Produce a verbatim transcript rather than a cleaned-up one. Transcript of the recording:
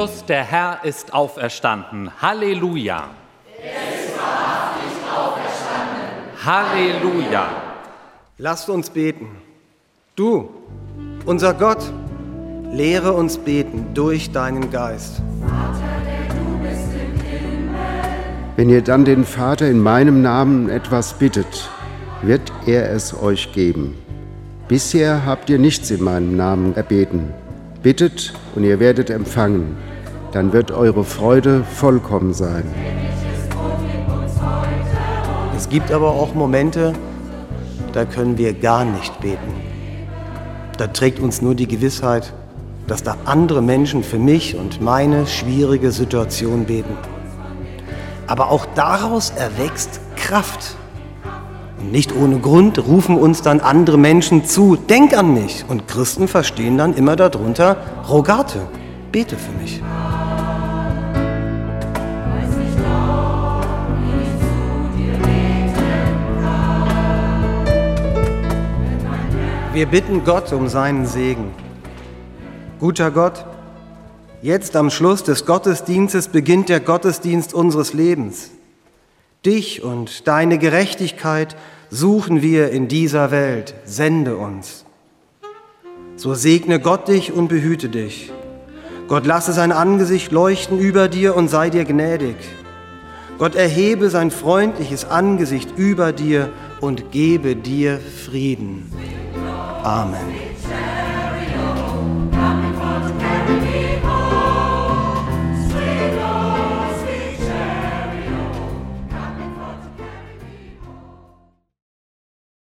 Christus, der Herr, ist auferstanden. Halleluja. Er ist wahrhaftig auferstanden. Halleluja. Lasst uns beten. Du, unser Gott, lehre uns beten durch deinen Geist. Wenn ihr dann den Vater in meinem Namen etwas bittet, wird er es euch geben. Bisher habt ihr nichts in meinem Namen erbeten. Bittet und ihr werdet empfangen. Dann wird eure Freude vollkommen sein. Es gibt aber auch Momente, da können wir gar nicht beten. Da trägt uns nur die Gewissheit, dass da andere Menschen für mich und meine schwierige Situation beten. Aber auch daraus erwächst Kraft. Und nicht ohne Grund rufen uns dann andere Menschen zu, denk an mich. Und Christen verstehen dann immer darunter, Rogate, bete für mich. Wir bitten Gott um seinen Segen. Guter Gott, jetzt am Schluss des Gottesdienstes beginnt der Gottesdienst unseres Lebens. Dich und deine Gerechtigkeit suchen wir in dieser Welt. Sende uns. So segne Gott dich und behüte dich. Gott lasse sein Angesicht leuchten über dir und sei dir gnädig. Gott erhebe sein freundliches Angesicht über dir und gebe dir Frieden. Amen.